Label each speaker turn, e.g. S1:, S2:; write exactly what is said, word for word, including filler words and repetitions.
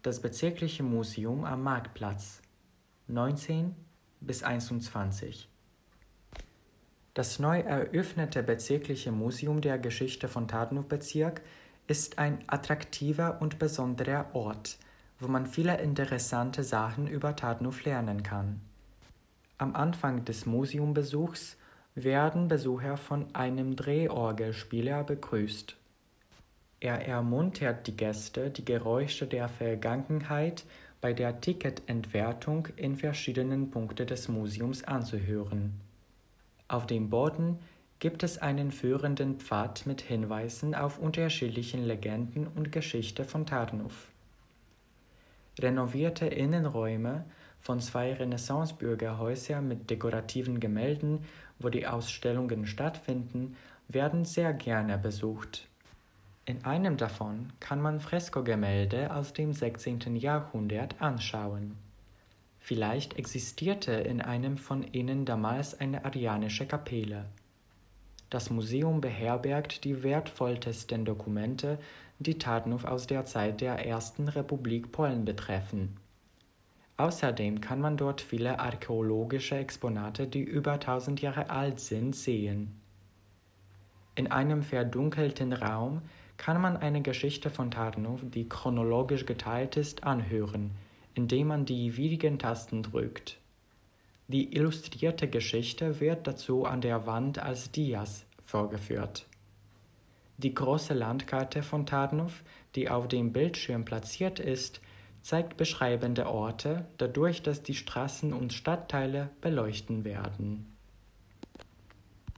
S1: Das Bezirkliche Museum am Marktplatz neunzehn bis einundzwanzig. Das neu eröffnete Bezirkliche Museum der Geschichte von Tarnów-Bezirk ist ein attraktiver und besonderer Ort, wo man viele interessante Sachen über Tarnów lernen kann. Am Anfang des Museumbesuchs werden Besucher von einem Drehorgelspieler begrüßt. Er ermuntert die Gäste, die Geräusche der Vergangenheit bei der Ticketentwertung in verschiedenen Punkten des Museums anzuhören. Auf dem Boden gibt es einen führenden Pfad mit Hinweisen auf unterschiedliche Legenden und Geschichte von Tarnów. Renovierte Innenräume von zwei Renaissance-Bürgerhäusern mit dekorativen Gemälden, wo die Ausstellungen stattfinden, werden sehr gerne besucht. In einem davon kann man Freskogemälde aus dem sechzehnten Jahrhundert anschauen. Vielleicht existierte in einem von ihnen damals eine arianische Kapelle. Das Museum beherbergt die wertvollsten Dokumente, die Tarnów aus der Zeit der Ersten Republik Polen betreffen. Außerdem kann man dort viele archäologische Exponate, die über tausend Jahre alt sind, sehen. In einem verdunkelten Raum kann man eine Geschichte von Tarnów, die chronologisch geteilt ist, anhören, indem man die wichtigen Tasten drückt. Die illustrierte Geschichte wird dazu an der Wand als Dias vorgeführt. Die große Landkarte von Tarnów, die auf dem Bildschirm platziert ist, zeigt beschreibende Orte, dadurch, dass die Straßen und Stadtteile beleuchtet werden.